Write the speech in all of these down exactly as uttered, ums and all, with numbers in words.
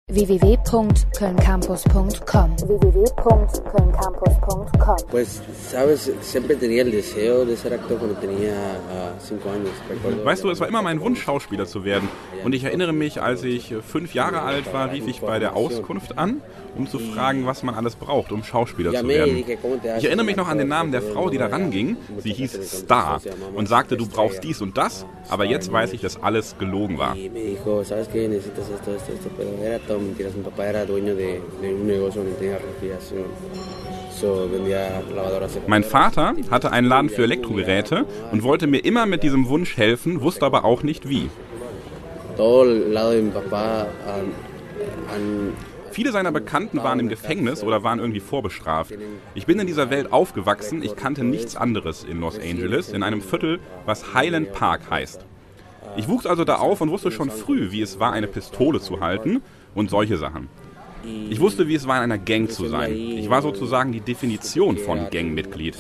w w w punkt köln campus punkt com w w w punkt köln campus punkt com. Pues, sabes, siempre tenía el deseo de ser actor cuando tenía uh, cinco años. Weißt du, es war immer mein Wunsch, Schauspieler zu werden. Und ich erinnere mich, als ich fünf Jahre alt war, rief ich bei der Auskunft an, um zu fragen, was man alles braucht, um Schauspieler zu werden. Ich erinnere mich noch an den Namen der Frau, die da ranging. Sie hieß Star und sagte, du brauchst dies und das, aber jetzt weiß ich, dass alles gelogen war. Mentiras, mi papá era dueño de, de un negocio donde tenía refrigeración. So, vendía lavadoras. Mein Vater hatte einen Laden für Elektrogeräte und wollte mir immer mit diesem Wunsch helfen, wusste aber auch nicht wie. Todo el lado de mi papá an, an Viele seiner Bekannten waren im Gefängnis oder waren irgendwie vorbestraft. Ich bin in dieser Welt aufgewachsen, ich kannte nichts anderes in Los Angeles, in einem Viertel, was Highland Park heißt. Ich wuchs also da auf und wusste schon früh, wie es war, eine Pistole zu halten und solche Sachen. Ich wusste, wie es war, in einer Gang zu sein. Ich war sozusagen die Definition von Gangmitglied.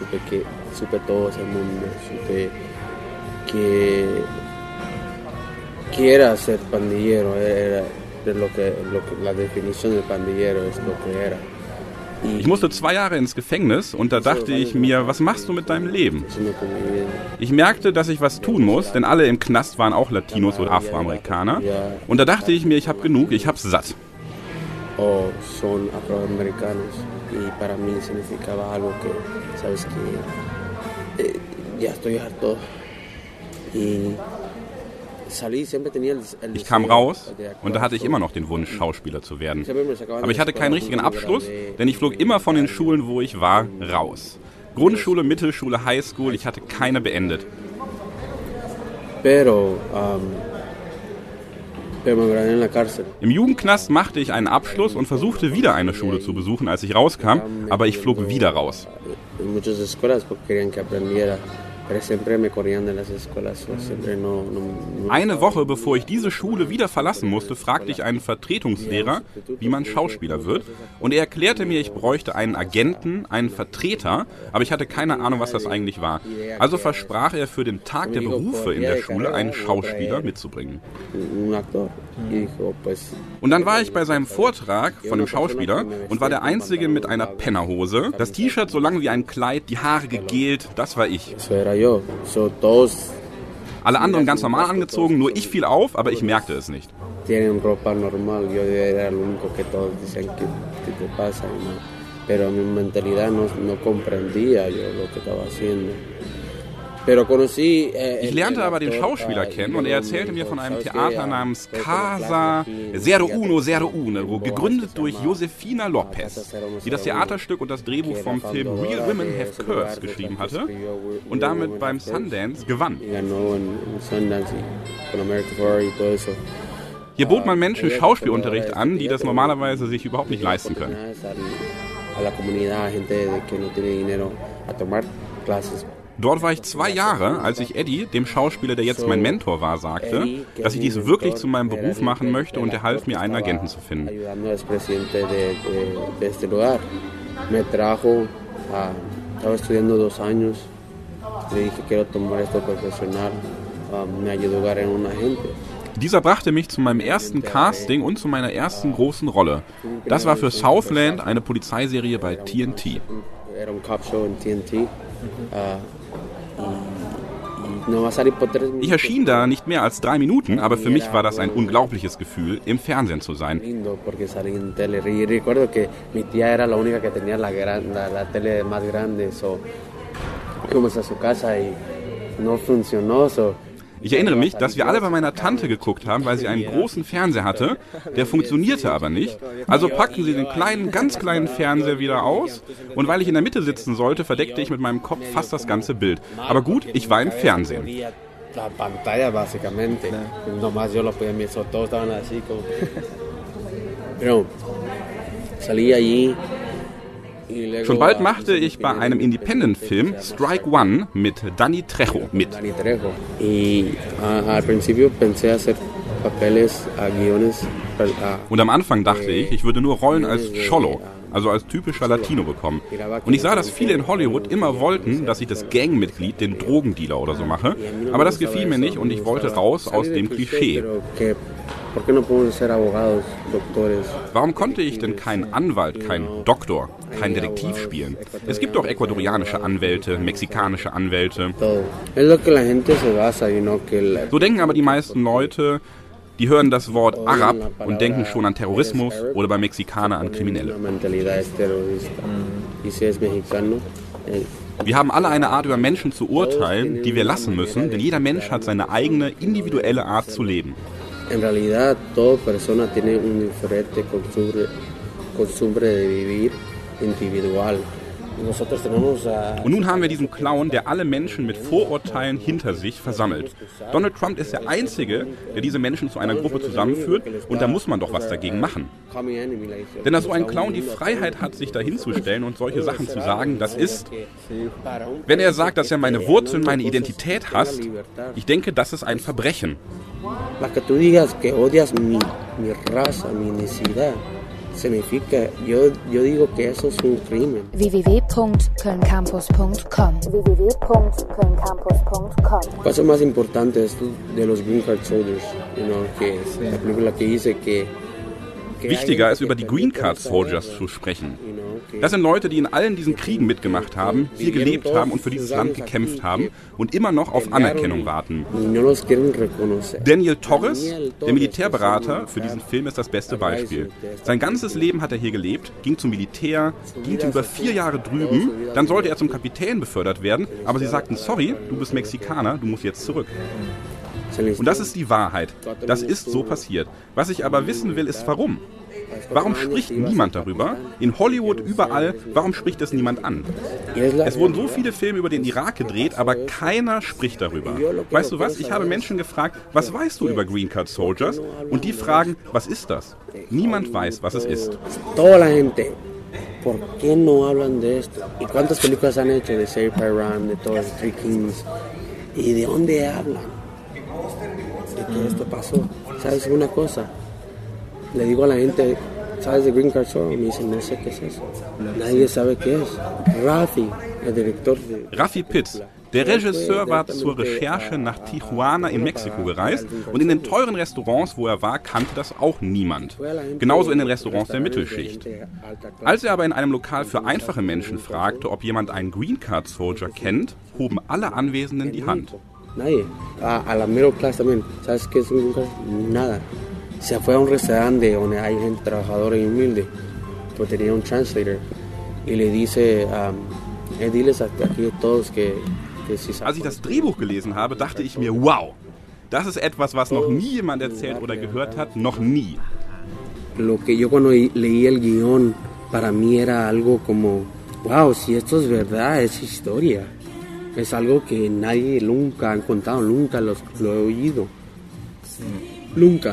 Ich musste zwei Jahre ins Gefängnis und da dachte ich mir, was machst du mit deinem Leben? Ich merkte, dass ich was tun muss, denn alle im Knast waren auch Latinos oder Afroamerikaner. Und da dachte ich mir, ich habe genug, ich hab's satt. Oh, son afroamericanos y para mí significaba algo que, sabes que, eh, ya estoy harto y Ich kam raus und da hatte ich immer noch den Wunsch, Schauspieler zu werden. Aber ich hatte keinen richtigen Abschluss, denn ich flog immer von den Schulen, wo ich war, raus. Grundschule, Mittelschule, Highschool, ich hatte keine beendet. Im Jugendknast machte ich einen Abschluss und versuchte wieder eine Schule zu besuchen, als ich rauskam, aber ich flog wieder raus. Eine Woche bevor ich diese Schule wieder verlassen musste, fragte ich einen Vertretungslehrer, wie man Schauspieler wird. Und er erklärte mir, ich bräuchte einen Agenten, einen Vertreter, aber ich hatte keine Ahnung, was das eigentlich war. Also versprach er für den Tag der Berufe in der Schule, einen Schauspieler mitzubringen. Und dann war ich bei seinem Vortrag von dem Schauspieler und war der Einzige mit einer Pennerhose. Das T-Shirt so lang wie ein Kleid, die Haare gegelt, das war ich. Alle anderen ganz normal angezogen, nur ich fiel auf, aber ich merkte es nicht. Ich lernte aber den Schauspieler kennen und er erzählte mir von einem Theater namens Casa Zero Uno Zero Uno, gegründet durch Josefina Lopez, die das Theaterstück und das Drehbuch vom Film Real Women Have Curves geschrieben hatte und damit beim Sundance gewann. Hier bot man Menschen Schauspielunterricht an, die das normalerweise sich überhaupt nicht leisten können. Dort war ich zwei Jahre, als ich Eddie, dem Schauspieler, der jetzt mein Mentor war, sagte, dass ich dies wirklich zu meinem Beruf machen möchte und er half mir, einen Agenten zu finden. Dieser brachte mich zu meinem ersten Casting und zu meiner ersten großen Rolle. Das war für Southland, eine Polizeiserie bei T N T. Ich erschien da nicht mehr als drei Minuten, aber für mich war das ein unglaubliches Gefühl, im Fernsehen zu sein. Ich erinnere mich, dass wir alle bei meiner Tante geguckt haben, weil sie einen großen Fernseher hatte, der funktionierte aber nicht. Also packten sie den kleinen, ganz kleinen Fernseher wieder aus und weil ich in der Mitte sitzen sollte, verdeckte ich mit meinem Kopf fast das ganze Bild. Aber gut, ich war im Fernsehen. Schon bald machte ich bei einem Independent-Film Strike One mit Danny Trejo mit. Und am Anfang dachte ich, ich würde nur Rollen als Cholo, also als typischer Latino, bekommen. Und ich sah, dass viele in Hollywood immer wollten, dass ich das Gangmitglied, den Drogendealer oder so mache. Aber das gefiel mir nicht und ich wollte raus aus dem Klischee. Warum konnte ich denn keinen Anwalt, keinen Doktor, keinen Detektiv spielen? Es gibt doch ecuadorianische Anwälte, mexikanische Anwälte. So denken aber die meisten Leute, die hören das Wort Arab und denken schon an Terrorismus oder bei Mexikanern an Kriminelle. Wir haben alle eine Art, über Menschen zu urteilen, die wir lassen müssen, denn jeder Mensch hat seine eigene individuelle Art zu leben. En realidad, toda persona tiene un diferente costumbre, costumbre de vivir individual. Und nun haben wir diesen Clown, der alle Menschen mit Vorurteilen hinter sich versammelt. Donald Trump ist der Einzige, der diese Menschen zu einer Gruppe zusammenführt, und da muss man doch was dagegen machen. Denn da so ein Clown die Freiheit hat, sich dahinzustellen und solche Sachen zu sagen, das ist, wenn er sagt, dass er meine Wurzeln, meine Identität hasst, ich denke, das ist ein Verbrechen. Que tú digas que odias mi, mi raza, mi etnicidad, significa, yo, yo digo que eso es un crimen. w w w punkt köln campus punkt com w w w punkt köln campus punkt com. El caso más importante es de los Green Card Soldiers, you know, que la película que dice que Wichtiger ist, über die Green Card Soldiers zu sprechen. Das sind Leute, die in allen diesen Kriegen mitgemacht haben, hier gelebt haben und für dieses Land gekämpft haben und immer noch auf Anerkennung warten. Daniel Torres, der Militärberater für diesen Film, ist das beste Beispiel. Sein ganzes Leben hat er hier gelebt, ging zum Militär, diente über vier Jahre drüben, dann sollte er zum Kapitän befördert werden, aber sie sagten, sorry, du bist Mexikaner, du musst jetzt zurück. Und das ist die Wahrheit. Das ist so passiert. Was ich aber wissen will, ist warum. Warum spricht niemand darüber? In Hollywood, überall, warum spricht es niemand an? Es wurden so viele Filme über den Irak gedreht, aber keiner spricht darüber. Weißt du was? Ich habe Menschen gefragt, was weißt du über Green Card Soldiers? Und die fragen, was ist das? Niemand weiß, was es ist. ¿Por qué no hablan de esto? ¿Y cuántas películas han hecho de Saved by Ryan, de todos los Three Kings? ¿Y de dónde hablan? De que esto pasó. ¿Sabes una cosa? Le digo a la gente, ¿sabes de Green Card Soldiers? Me dicen, no sé qué es eso. Nadie sabe qué es. Rafi, el director de... Rafi Pitts. Der Regisseur war zur Recherche nach Tijuana in Mexiko gereist und in den teuren Restaurants, wo er war, kannte das auch niemand. Genauso in den Restaurants der Mittelschicht. Als er aber in einem Lokal für einfache Menschen fragte, ob jemand einen Green Card Soldier kennt, hoben alle Anwesenden die Hand. Nadie. A la middle class también. ¿Sabes qué es un Green Card? Nada. Se fue a un restaurante donde hay gente trabajadora y humilde, pues tenía un translator y le dice, um, eh, diles aquí a todos que Als ich das Drehbuch gelesen habe, dachte ich mir, wow, das ist etwas, was noch nie jemand erzählt oder gehört hat, noch nie. Lo que yo cuando leí el guión, para mí era algo como, wow, si esto es verdad, es historia. Es algo que nadie nunca ha contado, nunca los, lo he oído. Nunca.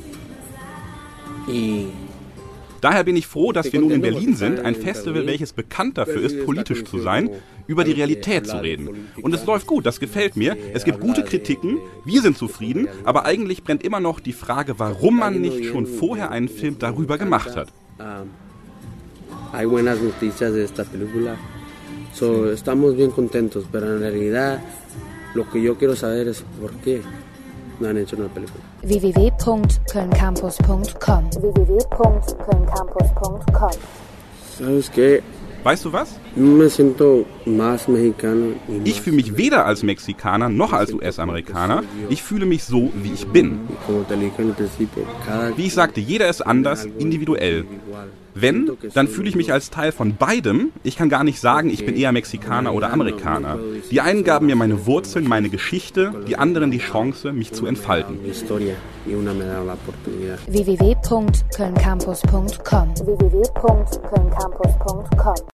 Y Daher bin ich froh, dass wir nun in Berlin sind, ein Festival, welches bekannt dafür ist, politisch zu sein, über die Realität zu reden. Und es läuft gut, das gefällt mir. Es gibt gute Kritiken, wir sind zufrieden, aber eigentlich brennt immer noch die Frage, warum man nicht schon vorher einen Film darüber gemacht hat. Hay buenas noticias de esta película. So, estamos bien contentos, pero en realidad lo que yo quiero saber es por qué no han hecho una película. w w w punkt köln campus punkt com w w w punkt köln campus punkt com. ¿Sabes qué? Weißt du was? Me siento más mexicano y más. Ich fühle mich weder als Mexikaner noch als U S-Amerikaner. Ich fühle mich so, wie ich bin. Wie ich sagte, jeder ist anders, individuell. Wenn, dann fühle ich mich als Teil von beidem. Ich kann gar nicht sagen, ich bin eher Mexikaner oder Amerikaner. Die einen gaben mir meine Wurzeln, meine Geschichte, die anderen die Chance, mich zu entfalten. w w w punkt köln campus punkt com w w w punkt köln campus punkt com